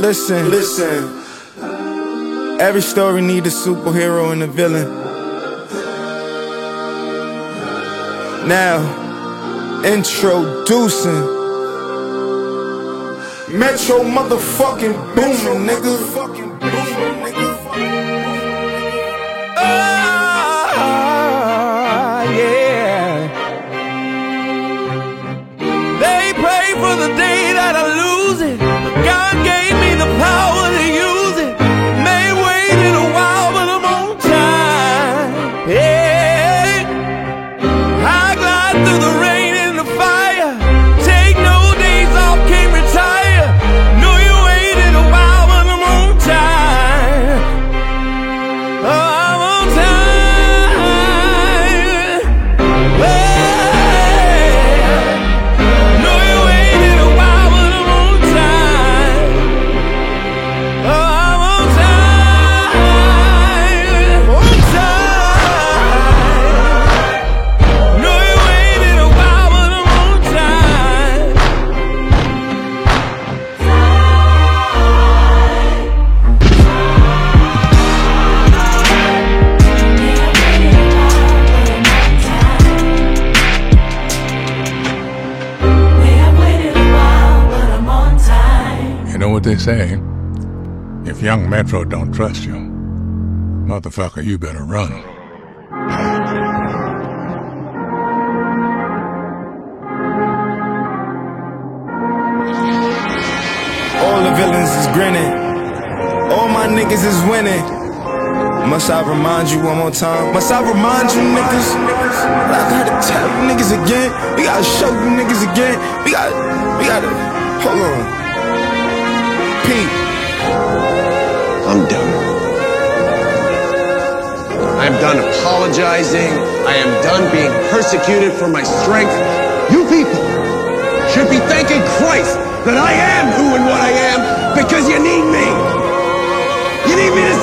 Listen. Every story needs a superhero and a villain. Now, introducing Metro motherfucking Boomin, nigga. Yeah. They pray for the day that I lose it. God gave me the power to use it. May wait in a while, but I'm on time. Yeah. I glide through the rain and the fire. Take no days off, can't retire. Know you waited a while, but I'm on time. Oh, I'm on time. Hey. Know you waited a while, but I'm on time. Oh, I'm on time. On time. Know you waited a while, but I'm on time. You know what they say? If young Metro don't trust you, motherfucker, you better run. All the villains is grinning. All my niggas is winning. Must I remind you one more time? Must I remind you niggas? I gotta tell you niggas again. We gotta show you niggas again. We gotta, hold on. Pete. I'm done. I am done apologizing. I am done being persecuted for my strength. You people should be thanking Christ that I am who and what I am because you need me. You need me to